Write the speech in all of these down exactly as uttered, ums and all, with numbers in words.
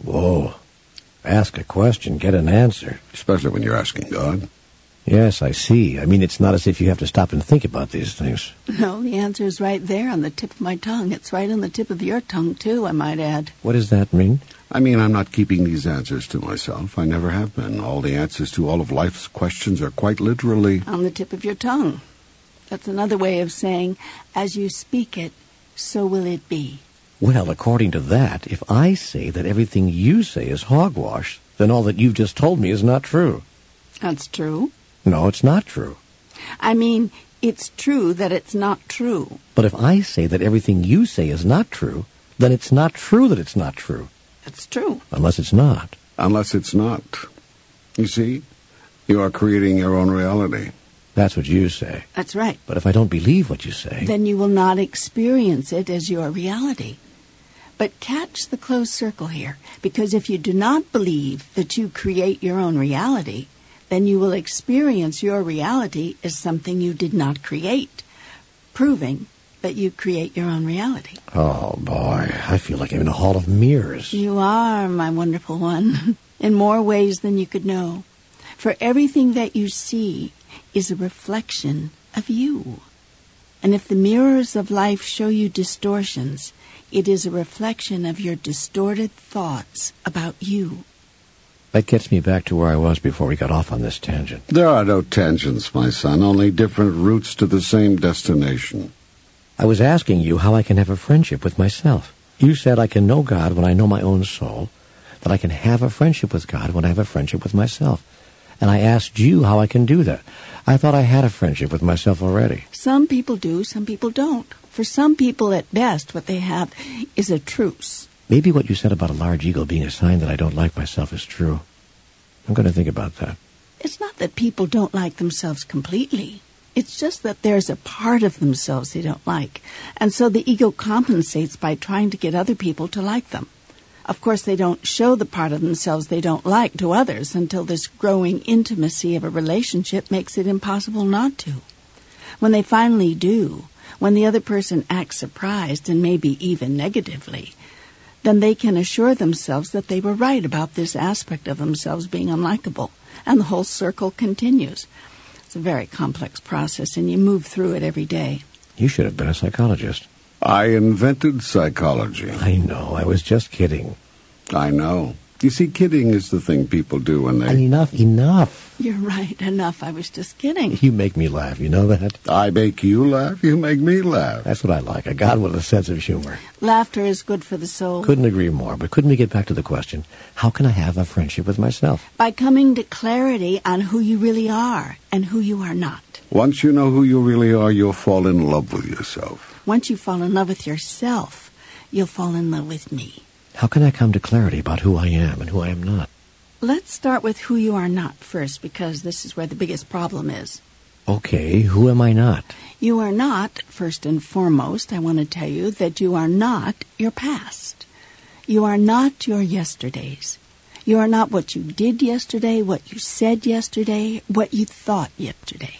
Whoa. Ask a question, get an answer. Especially when you're asking God. Yes, I see. I mean, it's not as if you have to stop and think about these things. No, the answer is right there on the tip of my tongue. It's right on the tip of your tongue, too, I might add. What does that mean? I mean, I'm not keeping these answers to myself. I never have been. All the answers to all of life's questions are quite literally... on the tip of your tongue. That's another way of saying, as you speak it, so will it be. Well, according to that, if I say that everything you say is hogwash, then all that you've just told me is not true. That's true. No, it's not true. I mean, it's true that it's not true. But if I say that everything you say is not true, then it's not true that it's not true. It's true. Unless it's not. Unless it's not. You see, you are creating your own reality. That's what you say. That's right. But if I don't believe what you say... then you will not experience it as your reality. But catch the closed circle here, because if you do not believe that you create your own reality, then you will experience your reality as something you did not create, proving that you create your own reality. Oh, boy, I feel like I'm in a hall of mirrors. You are, my wonderful one, in more ways than you could know. For everything that you see is a reflection of you. And if the mirrors of life show you distortions, it is a reflection of your distorted thoughts about you. That gets me back to where I was before we got off on this tangent. There are no tangents, my son, only different routes to the same destination. I was asking you how I can have a friendship with myself. You said I can know God when I know my own soul, that I can have a friendship with God when I have a friendship with myself. And I asked you how I can do that. I thought I had a friendship with myself already. Some people do, some people don't. For some people, at best, what they have is a truce. Maybe what you said about a large ego being a sign that I don't like myself is true. I'm going to think about that. It's not that people don't like themselves completely. It's just that there's a part of themselves they don't like. And so the ego compensates by trying to get other people to like them. Of course, they don't show the part of themselves they don't like to others until this growing intimacy of a relationship makes it impossible not to. When they finally do, when the other person acts surprised and maybe even negatively, then they can assure themselves that they were right about this aspect of themselves being unlikable, and the whole circle continues. It's a very complex process, and you move through it every day. You should have been a psychologist. I invented psychology. I know, I was just kidding. I know. You see, kidding is the thing people do when they... Enough, enough. You're right, enough. I was just kidding. You make me laugh, you know that? I make you laugh, you make me laugh. That's what I like, a God with a sense of humor. Laughter is good for the soul. Couldn't agree more, but couldn't we get back to the question, how can I have a friendship with myself? By coming to clarity on who you really are and who you are not. Once you know who you really are, you'll fall in love with yourself. Once you fall in love with yourself, you'll fall in love with me. How can I come to clarity about who I am and who I am not? Let's start with who you are not first, because this is where the biggest problem is. Okay, who am I not? You are not, first and foremost, I want to tell you that you are not your past. You are not your yesterdays. You are not what you did yesterday, what you said yesterday, what you thought yesterday.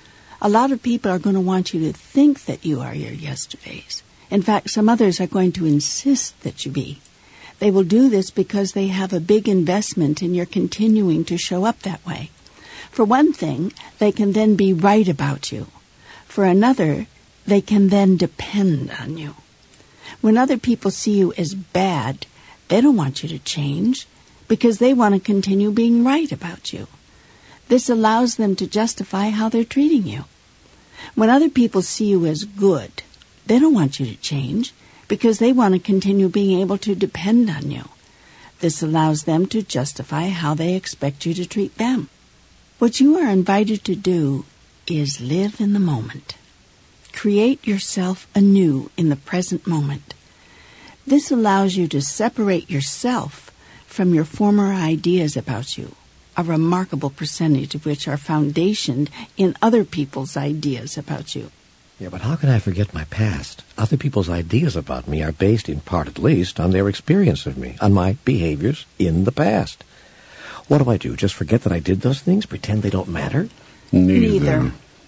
A lot of people are going to want you to think that you are your yesterdays. In fact, some others are going to insist that you be. They will do this because they have a big investment in your continuing to show up that way. For one thing, they can then be right about you. For another, they can then depend on you. When other people see you as bad, they don't want you to change because they want to continue being right about you. This allows them to justify how they're treating you. When other people see you as good, they don't want you to change because they want to continue being able to depend on you. This allows them to justify how they expect you to treat them. What you are invited to do is live in the moment. Create yourself anew in the present moment. This allows you to separate yourself from your former ideas about you, a remarkable percentage of which are foundationed in other people's ideas about you. Yeah, but how can I forget my past? Other people's ideas about me are based, in part at least, on their experience of me, on my behaviors in the past. What do I do? Just forget that I did those things? Pretend they don't matter? Neither. Neither.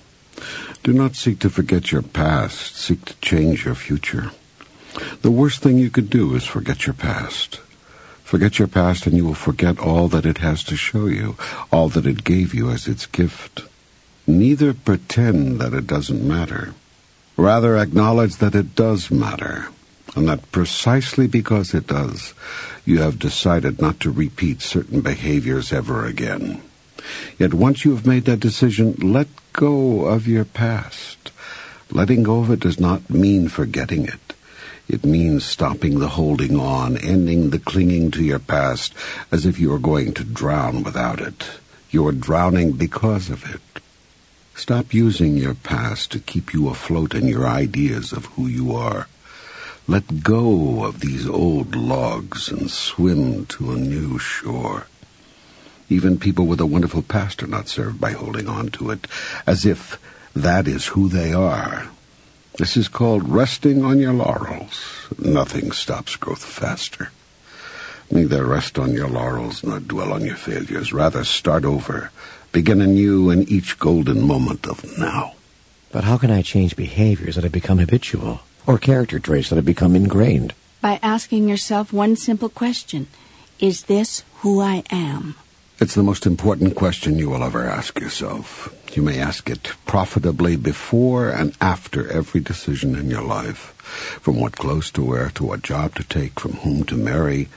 Do not seek to forget your past. Seek to change your future. The worst thing you could do is forget your past. Forget your past and you will forget all that it has to show you, all that it gave you as its gift. Neither pretend that it doesn't matter. Rather acknowledge that it does matter, and that precisely because it does, you have decided not to repeat certain behaviors ever again. Yet once you have made that decision, let go of your past. Letting go of it does not mean forgetting it. It means stopping the holding on, ending the clinging to your past as if you were going to drown without it. You are drowning because of it. Stop using your past to keep you afloat in your ideas of who you are. Let go of these old logs and swim to a new shore. Even people with a wonderful past are not served by holding on to it, as if that is who they are. This is called resting on your laurels. Nothing stops growth faster. Neither rest on your laurels nor dwell on your failures. Rather start over. Begin anew in each golden moment of now. But how can I change behaviors that have become habitual, or character traits that have become ingrained? By asking yourself one simple question. Is this who I am? It's the most important question you will ever ask yourself. You may ask it profitably before and after every decision in your life. From what clothes to wear, to what job to take, from whom to marry,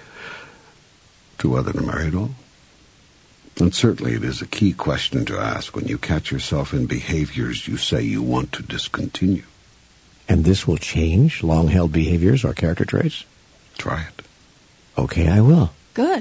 to whether to marry at all. And certainly it is a key question to ask when you catch yourself in behaviors you say you want to discontinue. And this will change long-held behaviors or character traits? Try it. Okay, I will. Good.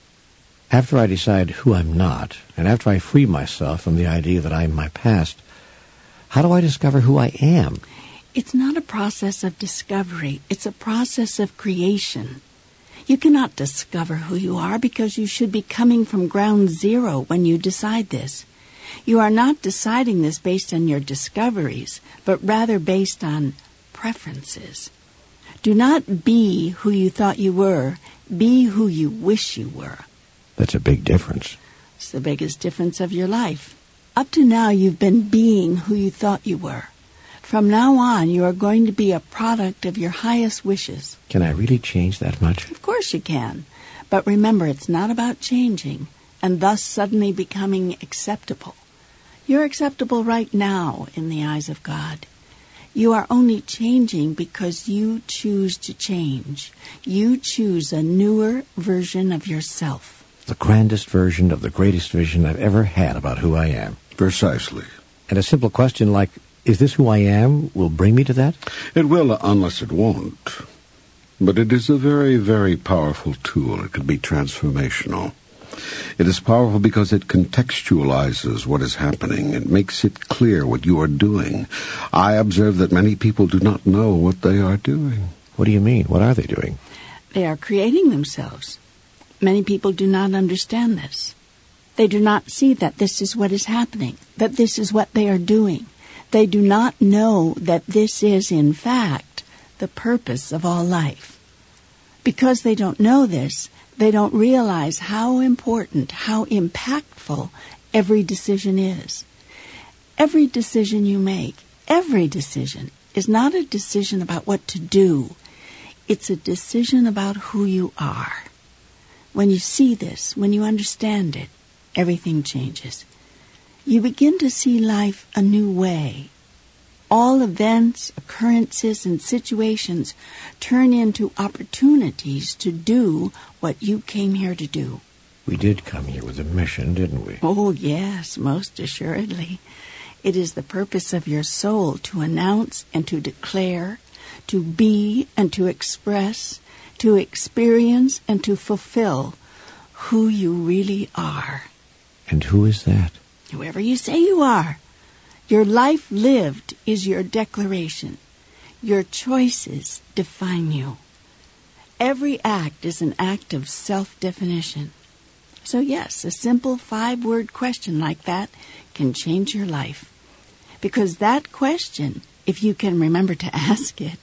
After I decide who I'm not, and after I free myself from the idea that I'm my past, how do I discover who I am? It's not a process of discovery. It's a process of creation. You cannot discover who you are because you should be coming from ground zero when you decide this. You are not deciding this based on your discoveries, but rather based on preferences. Do not be who you thought you were. Be who you wish you were. That's a big difference. It's the biggest difference of your life. Up to now, you've been being who you thought you were. From now on, you are going to be a product of your highest wishes. Can I really change that much? Of course you can. But remember, it's not about changing and thus suddenly becoming acceptable. You're acceptable right now in the eyes of God. You are only changing because you choose to change. You choose a newer version of yourself. The grandest version of the greatest vision I've ever had about who I am. Precisely. And a simple question like, is this who I am, will bring me to that? It will, unless it won't. But it is a very, very powerful tool. It can be transformational. It is powerful because it contextualizes what is happening. It makes it clear what you are doing. I observe that many people do not know what they are doing. What do you mean? What are they doing? They are creating themselves. Many people do not understand this. They do not see that this is what is happening, that this is what they are doing. They do not know that this is, in fact, the purpose of all life. Because they don't know this, they don't realize how important, how impactful every decision is. Every decision you make, every decision, is not a decision about what to do. It's a decision about who you are. When you see this, when you understand it, everything changes. You begin to see life a new way. All events, occurrences, and situations turn into opportunities to do what you came here to do. We did come here with a mission, didn't we? Oh, yes, most assuredly. It is the purpose of your soul to announce and to declare, to be and to express, to experience and to fulfill who you really are. And who is that? Whoever you say you are. Your life lived is your declaration. Your choices define you. Every act is an act of self-definition. So yes, a simple five-word question like that can change your life. Because that question, if you can remember to ask it,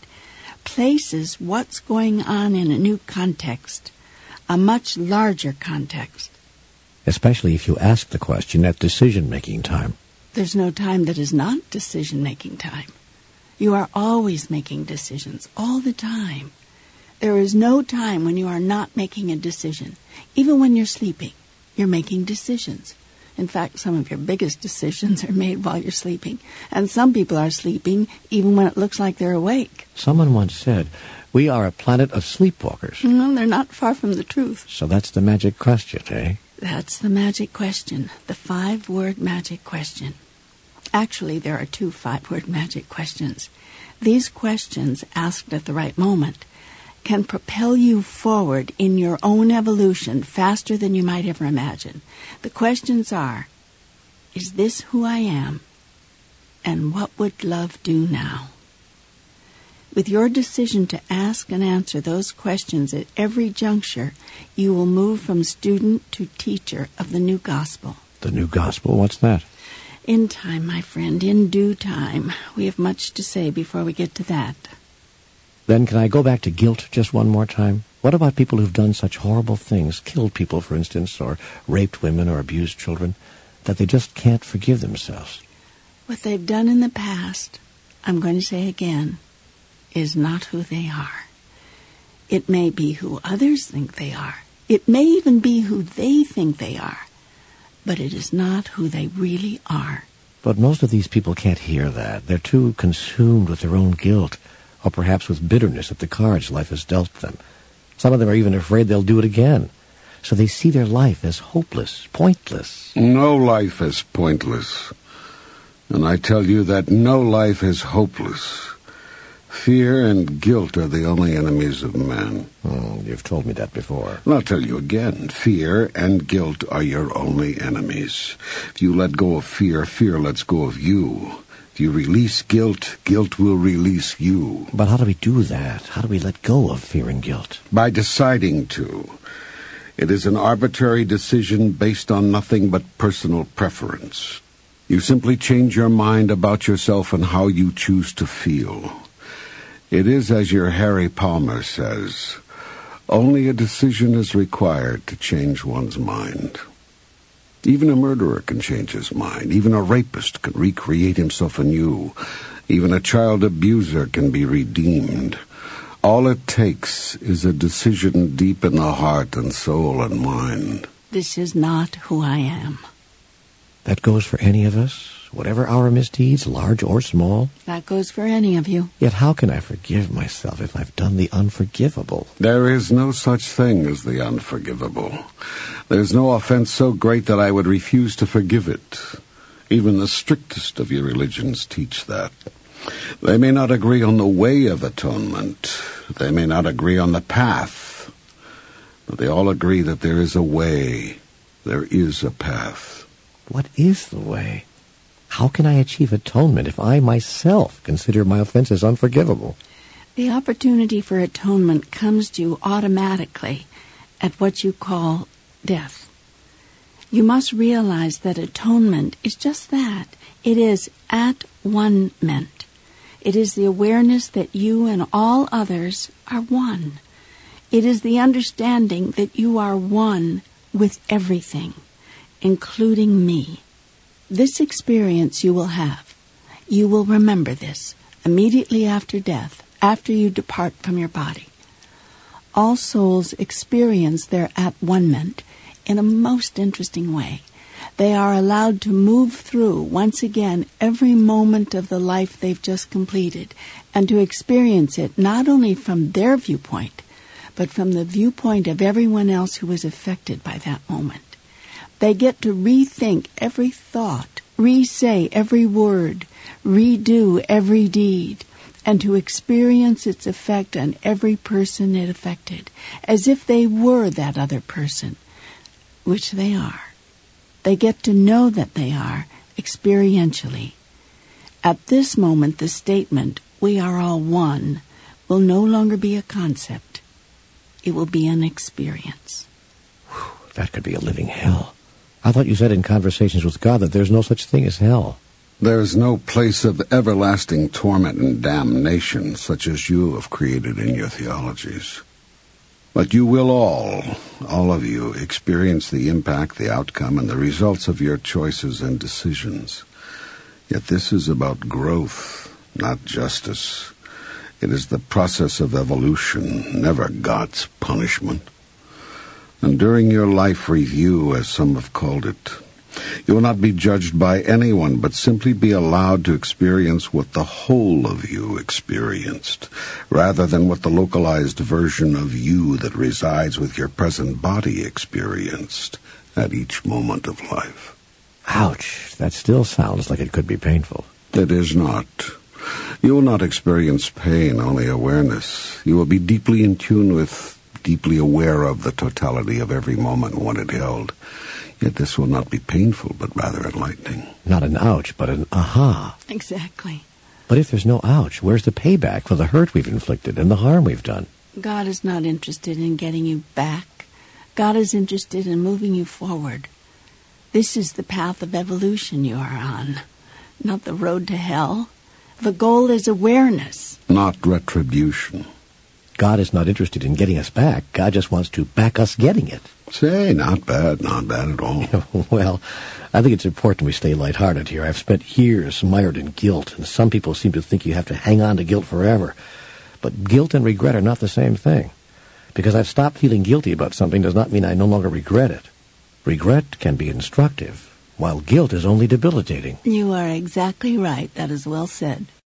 places what's going on in a new context, a much larger context. Especially if you ask the question at decision-making time. There's no time that is not decision-making time. You are always making decisions, all the time. There is no time when you are not making a decision. Even when you're sleeping, you're making decisions. In fact, some of your biggest decisions are made while you're sleeping. And some people are sleeping even when it looks like they're awake. Someone once said, we are a planet of sleepwalkers. No, they're not far from the truth. So that's the magic question, eh? That's the magic question, the five-word magic question. Actually, there are two five-word magic questions. These questions, asked at the right moment, can propel you forward in your own evolution faster than you might ever imagine. The questions are, is this who I am? And what would love do now? With your decision to ask and answer those questions at every juncture, you will move from student to teacher of the new gospel. The new gospel? What's that? In time, my friend, in due time. We have much to say before we get to that. Then can I go back to guilt just one more time? What about people who've done such horrible things, killed people, for instance, or raped women or abused children, that they just can't forgive themselves? What they've done in the past, I'm going to say again, is not who they are. It may be who others think they are. It may even be who they think they are. But it is not who they really are. But most of these people can't hear that. They're too consumed with their own guilt, or perhaps with bitterness at the cards life has dealt them. Some of them are even afraid they'll do it again. So they see their life as hopeless, pointless. No life is pointless. And I tell you that no life is hopeless. Fear and guilt are the only enemies of man. Oh, you've told me that before. And I'll tell you again, fear and guilt are your only enemies. If you let go of fear, fear lets go of you. If you release guilt, guilt will release you. But how do we do that? How do we let go of fear and guilt? By deciding to. It is an arbitrary decision based on nothing but personal preference. You simply change your mind about yourself and how you choose to feel. It is, as your Harry Palmer says, only a decision is required to change one's mind. Even a murderer can change his mind. Even a rapist can recreate himself anew. Even a child abuser can be redeemed. All it takes is a decision deep in the heart and soul and mind. This is not who I am. That goes for any of us, whatever our misdeeds, large or small. That goes for any of you. Yet how can I forgive myself if I've done the unforgivable? There is no such thing as the unforgivable. There's no offense so great that I would refuse to forgive it. Even the strictest of your religions teach that. They may not agree on the way of atonement. They may not agree on the path. But they all agree that there is a way. There is a path. What is the way? How can I achieve atonement if I myself consider my offenses unforgivable? The opportunity for atonement comes to you automatically at what you call death. You must realize that atonement is just that. It is at-one-ment. It is the awareness that you and all others are one. It is the understanding that you are one with everything, including me. This experience you will have. You will remember this immediately after death, after you depart from your body. All souls experience their at-one-ment in a most interesting way. They are allowed to move through, once again, every moment of the life they've just completed, and to experience it not only from their viewpoint, but from the viewpoint of everyone else who was affected by that moment. They get to rethink every thought, re-say every word, redo every deed, and to experience its effect on every person it affected, as if they were that other person, which they are. They get to know that they are, experientially. At this moment, the statement, "we are all one," will no longer be a concept. It will be an experience. Whew, that could be a living hell. I thought you said in Conversations with God that there's no such thing as hell. There is no place of everlasting torment and damnation such as you have created in your theologies. But you will all, all of you, experience the impact, the outcome, and the results of your choices and decisions. Yet this is about growth, not justice. It is the process of evolution, never God's punishment. And during your life review, as some have called it, you will not be judged by anyone, but simply be allowed to experience what the whole of you experienced, rather than what the localized version of you that resides with your present body experienced at each moment of life. Ouch, that still sounds like it could be painful. It is not. You will not experience pain, only awareness. You will be deeply in tune with, deeply aware of the totality of every moment and what it held. Yet this will not be painful, but rather enlightening. Not an ouch, but an aha. Exactly. But if there's no ouch, where's the payback for the hurt we've inflicted and the harm we've done? God is not interested in getting you back. God is interested in moving you forward. This is the path of evolution you are on, not the road to hell. The goal is awareness. Not retribution. God is not interested in getting us back. God just wants to back us getting it. Say, not bad, not bad at all. Well, I think it's important we stay lighthearted here. I've spent years mired in guilt, and some people seem to think you have to hang on to guilt forever. But guilt and regret are not the same thing. Because I've stopped feeling guilty about something does not mean I no longer regret it. Regret can be instructive, while guilt is only debilitating. You are exactly right. That is well said.